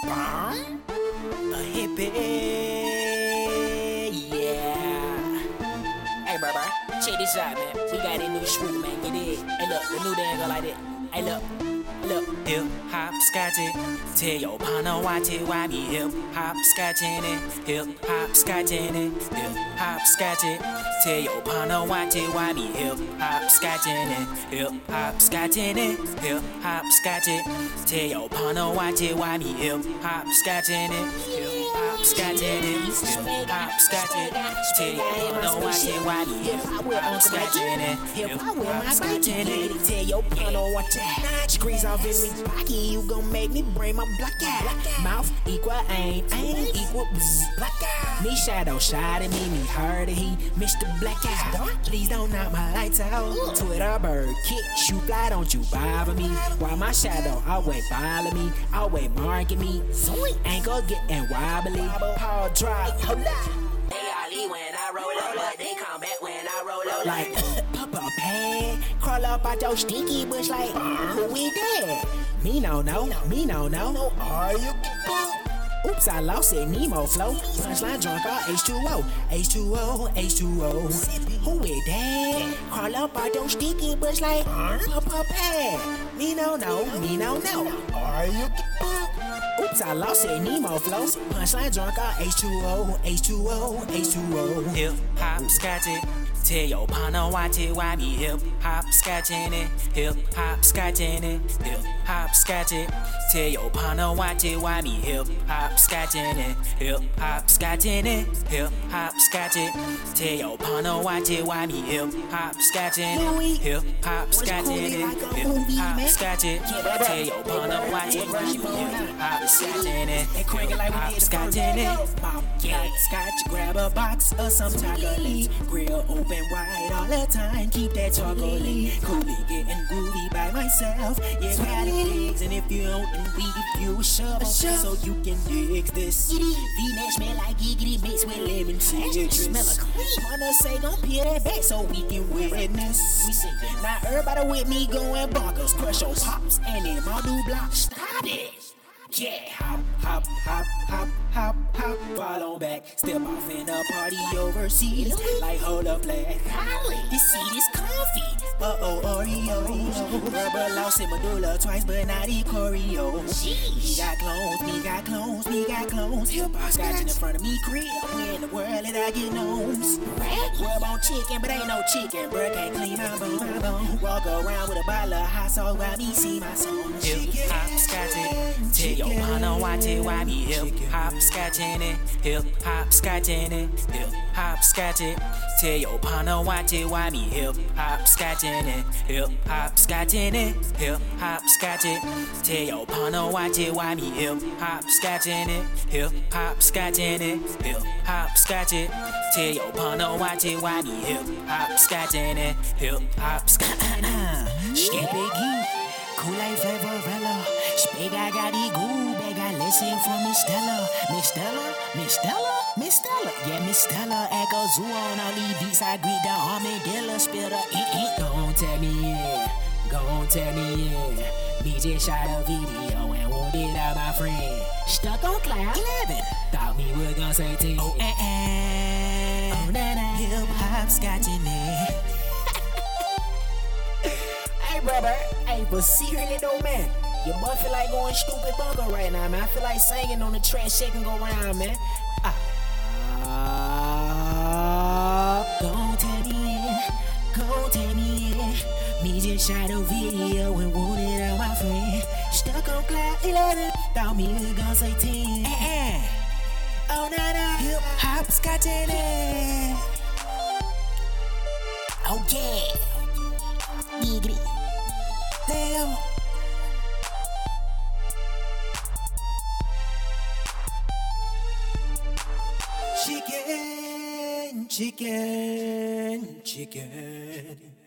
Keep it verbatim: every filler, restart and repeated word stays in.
Burn? A hippie, yeah. Hey, bro, bro, check this out, man. We got a new swoop, man. Get it. Hey, look, the new dance go like that. Hey, look. Look, hip hop scotchy. Tell your partner watch it, why me hip hop scotching it. Hip hop scotching it. Hip hop scotchy. Tell your partner watch it, why me hip hop scotching it. Hip hop scotching it. Hip hop scotchy. Tell your partner watch it, why me hip hop scotching it. Hip hop scotching it. Hip hop scotching it. Tell your partner watch it, why me hip hop scotching it. Hip hop scotching it. Tell your partner watch it. Nine degrees off in me pocket, you gon' make me bring my block out. Mouth equal aim, aim equal black out. Me shadow shot at me, me hard he, Mister Blackout. Please don't knock my lights out. Twitter bird kick, shoot fly, don't you bother me. While my shadow always follow me, always marking me. Ankle getting wobbly, paw dry. Hold up. They all leave when I roll up, but they come back when I roll up. Like pop up pad, crawl up out your stinky bush like who we dead? Me no no, me no no. Are you? Oops, I lost it. Nemo flow. Punchline drunk all H two O, H two O, H two O. Who we dead? Crawl up out your stinky bush like pop up pad. Me no no, me no no. Are you? Oops, I lost it. Nemo flow. Punchline drunk all H two O, H two O, H two O. Hip hop scotchy. Tell your partner watch it, why me hip hop scotching it. Hip hop scotching it. Hip hop scotchy. Tell your partner watch it, why me hip hop scotching it. Hip hop scotching it. Hip hop scotchy. Tell your partner watch it, why me hip hop scotching it. Hip hop scotching it. Hip hop scotching. Tell your partner watch it, why me hip hop scotching it. Hip hop scotching it. Yeah, scotch, grab a box of some chocolate. Grill open wide all the time, keep that chocolate. Coolie getting groovy by myself. Yeah, got it legs, and if you don't, then we give you a shovel, so you can dig this. V-neck smell like giggity mixed with lemon citrus. Smell a clean. Wanna say gon' peel that back so we can witness. We sing. Now everybody with me going bonkers, crush your pops and then my new block. Stop it. Yeah, hop, hop, hop, hop, hop, hop, fall on back. Step off in a party overseas, like hold up, flag. This seat is comfy. Uh oh, Oreo. Rubber lost in medulla twice, but not in choreo. He got clones, me got clones, me got clones. Hip hop scratching in front of me, crib. Where in the world did I get gnomes? Rub on chicken, but ain't no chicken. Bruh can't clean my bone, my bone. Walk around with a bottle of hot sauce while me see my song. Hip hop scotching. Tell your partner watch it, why me hip hop scotching it. Hip hop scotching it. Hip hop scotching. Tell your partner watch it, why me hip hop scotching it. Hip hop scotching it. Hip hop scotching. Tell your partner watch it, why me hip hop scotching it. Hip hop scotching it. Hip hop scotching. Tell your partner watch it, why me hip hop scotching it. Hip hop scotching it. Skip Kool-Aid flavorella. Spig, I got the goo bag. I listen from Miss Stella. Miss Stella, Miss Stella, Miss Stella. Yeah, Miss Stella. Echo zoo on all these beats. I greet the armadillo. Spill the ink, ink. Gon' tell me yeah. Gon' tell me yeah. Me just shot a video and wounded out my friend. Stuck on cloud eleven. Thought me was gon' say ten. Oh, eh, eh. Oh, nah, nah. Hip hop scotching it. Hey, brother. Hey, but seriously though, man, your boy feel like going stupid bunker right now, man. I feel like singing on the track, shaking, go around, man. Ah, uh, gon' tell me, yeah, gon' tell me, yeah. Me just shot a video and wounded out my friend. Stuck on cloud eleven, thought me was gon' say ten. Eh, eh. Oh, nah, nah, hip hop scotching it. Oh, yeah. Giggity. Damn. Chicken, chicken, chicken.